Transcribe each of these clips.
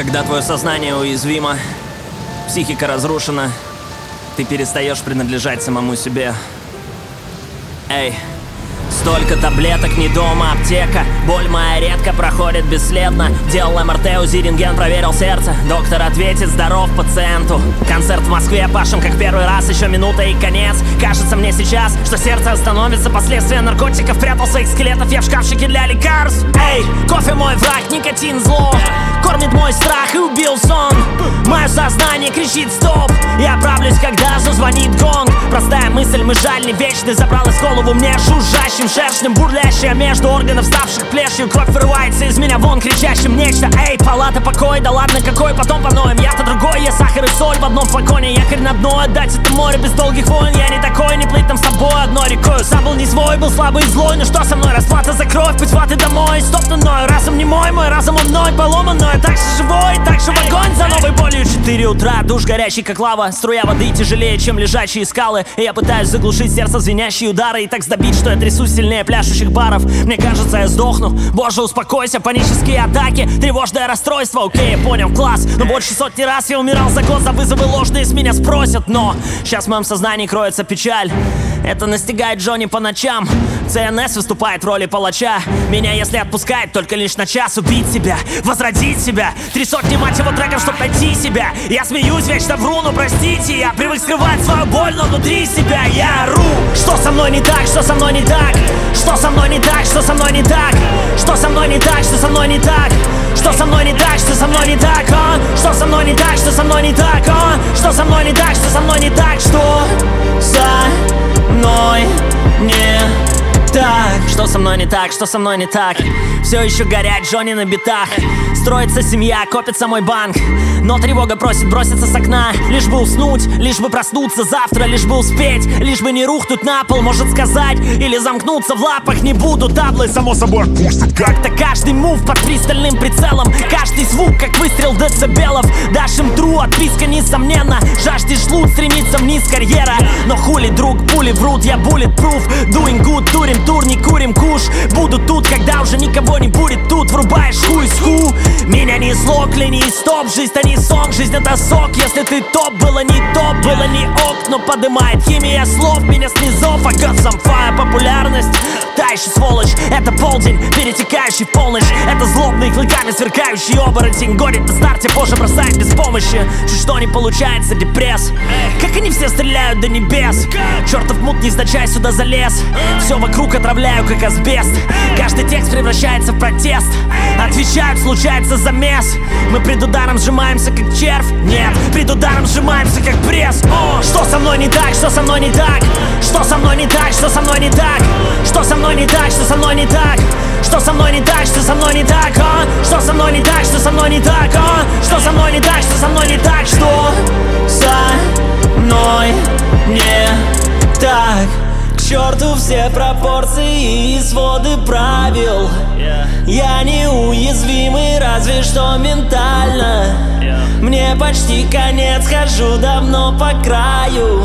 Когда твое сознание уязвимо, психика разрушена, ты перестаешь принадлежать самому себе. Эй, столько таблеток, не дома, аптека. Боль моя редко проходит бесследно. Делал МРТ, УЗИ, рентген, проверил сердце. Доктор ответит: здоров пациенту. Концерт в Москве, пашем как первый раз. Еще минута и конец. Кажется мне сейчас, что сердце остановится. Последствия наркотиков, прятал своих скелетов я в шкафчике для лекарств. Эй, кофе мой враг, никотин зло. Кормит мой страх и убил сон. Мое сознание кричит стоп. Я правлюсь, когда зазвонит гонг. Простая мысль, мы жаль не вечны. Забралась в голову мне жужжащим шершнем, бурлящая между органов, ставших плешью. Кровь вырывается из меня вон, кричащим нечто. Эй, палата, покой, да ладно какой, потом поноем. Я-то другой, я сахар и соль в одном флаконе. Якорь на дно, отдать это море без долгих войн. Я не такой, не плыть там с тобой одной рекой. Сам был не свой, был слабый и злой. Ну что со мной, расплата за кровь, путь ваты домой. Стоп на мною, разум не мой разум он мной поломан. Но я так же живой, так же в огонь за новой болью. 4 утра, душ горячий как лава. Струя воды тяжелее, чем лежачие скалы. И я пытаюсь заглушить сердце звенящие удары. И так сдобить, что я трясусь сильнее пляшущих баров. Мне кажется, я сдохну. Боже, успокойся, панические атаки, тревожное расстройство. Окей, я понял, класс. Но больше сотни раз я умирал за год. За вызовы ложные с меня спросят. Но сейчас в моем сознании кроется печаль. Это настигает Джонни по ночам. ЦНС выступает в роли палача. Меня если отпускает только лишь на час. Убить себя, возродить себя. 3 сотни мать его треков, чтоб найти себя. Я смеюсь, вечно вру, но простите. Я привык скрывать свою боль, но внутри себя я ору. Что со мной не так, что со мной не так? Что со мной не так, что со мной не так? Что со мной не так, что со мной не так? Что со мной не так, что со мной не так, а? Что со мной не так, что со мной не так, а? Что со мной не так, что со мной не так? Что со мной не так? Что со мной не так, что со мной не так? Все еще горят Джонни на битах. Строится семья, копится мой банк. Но тревога просит броситься с окна. Лишь бы уснуть, лишь бы проснуться завтра. Лишь бы успеть, лишь бы не рухнуть на пол. Может сказать, или замкнуться в лапах. Не буду таблы, само собой отпустит. Как-то каждый мув под пристальным прицелом. Каждый звук, как выстрел децибелов. Дашь им тру, отписка несомненно. Жаждешь лут, стремится вниз карьера. Но хули, друг, пули врут, я bulletproof. Doing good, турим тур, не курим куш. Буду тут, когда уже никого не будет тут. Врубаешь хуй с ху. Меня несло, клянись, стоп. Жизнь-то не сон, жизнь это сок. Если ты топ, было не топ, было не ок. Но подымает химия слов меня снизов. I got some fire, популярность. Та еще сволочь, это полдень, перетекающий в полночь. Это злобный, клыками сверкающий оборотень. Горит на старте, позже бросает без помощи. Чуть что не получается, депресс. Как они все стреляют до небес. Чертов мут, невзначай сюда залез. Все вокруг отравляю, как асбест. Каждый текст превращается в протест. Отвечают, случается замес. Мы пред ударом сжимаемся, как червь. Нет, пред ударом сжимаемся, как пресс. О, что со мной не так, что со мной не так? Что со мной не так, что со мной не так? Что со мной не так, что со мной не так? Что со мной не так, что со мной не так, а? Что со мной не так, что со мной не так, а? Что со мной не так, что со мной не так? Что со мной не так? К черту все пропорции и своды правил. Я неуязвимый, разве что ментально. Мне почти конец, хожу давно по краю.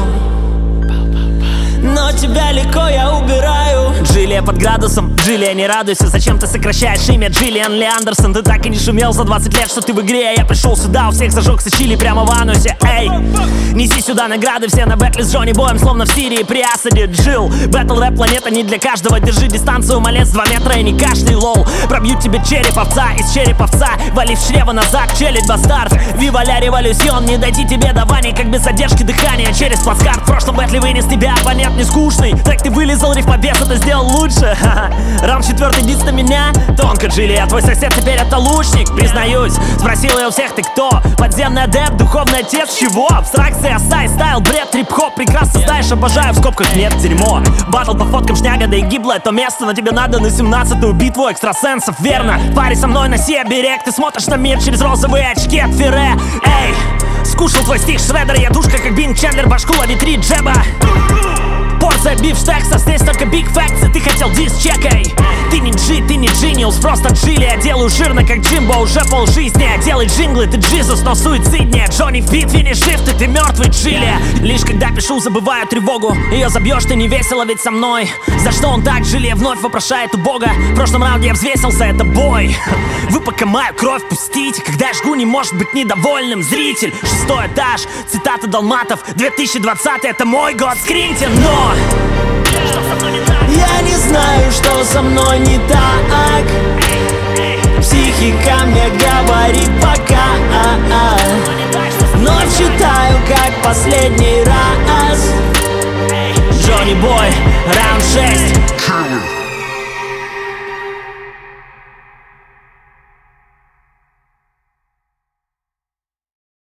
Но тебя легко я убираю. Джилия под градусом, Джилия, не радуйся. Зачем ты сокращаешь имя Джиллиан Ли Андерсон? Ты так и не шумел за 20 лет, что ты в игре. Я пришел сюда, у всех зажегся чили прямо в анусе. Эй, неси сюда награды, все на бэтле с Джонни Боем, словно в Сирии при Асаде. Джилл, бэтл рэп, планета не для каждого. Держи дистанцию, малец, 2 метра и не кашляй, лол. Пробью тебе череп овца из череповца. Вали в чрево назад, челядь бастард. Вива ля революцион, не дойти тебе до Вани, как без задержки дыхания через плацкарт. В прошлом бэтле вынес тебя, оппонент не скучный. Так ты вылезал, рифмобес, это сделал лучше. Раунд 4, дис на меня. Тонко, Джилия, твой сосед теперь это лучник. Признаюсь, спросил я у всех, ты кто? Подземный адепт, духовный отец, чего? Абстракция, сай, стайл, бред, трип-хоп. Прекрасно знаешь, обожаю, в скобках нет, дерьмо. Баттл по фоткам, шняга, да и гиблое то место. Но тебе надо на 17-ю битву экстрасенсов, верно? В паре со мной носи оберег. Ты смотришь на мир через розовые очки от Ферре. Эй, скушал твой стих Шреддер. Я душка, как Бин Чендлер, башку ловит 3 джеба. Порция бифштекса, здесь только биг фактс. Ты хотел дис, чекай. Ты не G, ты не Genius, просто Джили. Я делаю жирно, как Джимбо, уже полжизни. Делай джинглы, ты Джизус, но суициднее. Джонни в битве не жив, ты мертвый, Джили. Лишь когда пишу, забываю тревогу. Ее забьешь, ты не весело, ведь со мной. За что он так, Джили, вновь вопрошает у Бога. В прошлом раунде я взвесился, это бой. Вы пока мою кровь пустите. Когда я жгу, не может быть недовольным зритель. 6-й этаж, цитата Долматов. 2020 это мой год, скриньте, но я не знаю, что со мной не так. Психика мне говорит пока. Но читаю как последний раз. Джонни Бой, раунд 6.